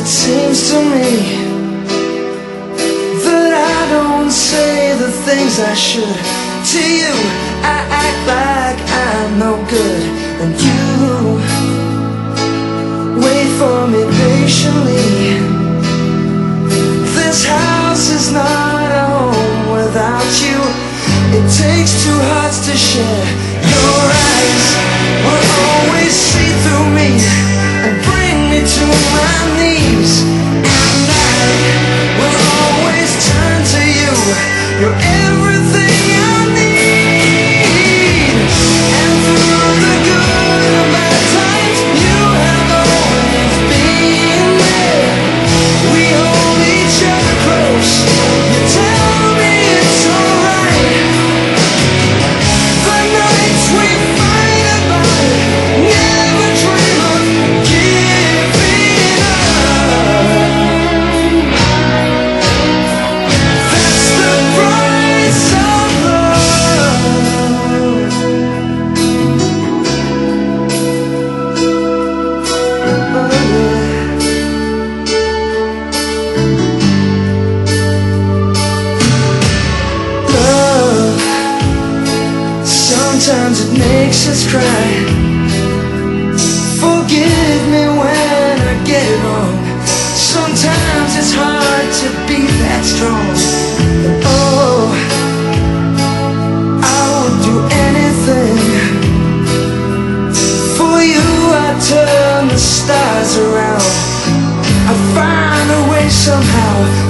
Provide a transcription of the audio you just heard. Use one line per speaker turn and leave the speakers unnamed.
seems to me that I don't say the things I should. To you, I act like I'm no good, and you wait for me patiently. This house is not a home without you. It takes two hearts to share. Your eyes will always see through me and bring me to my knees, and I will always turn to you. You're everything I need, and through the good and bad times, you have always been there. We hold each other close. You tell me it's alright. The nights we fight about it, never dream of giving up. That's the price of love. Oh yeah. Love, sometimes it makes us cry. Forgive me when I get it wrong. Sometimes it's hard to be that strong. But oh, I would do anything. For you I turn the stars around. I find a way somehow.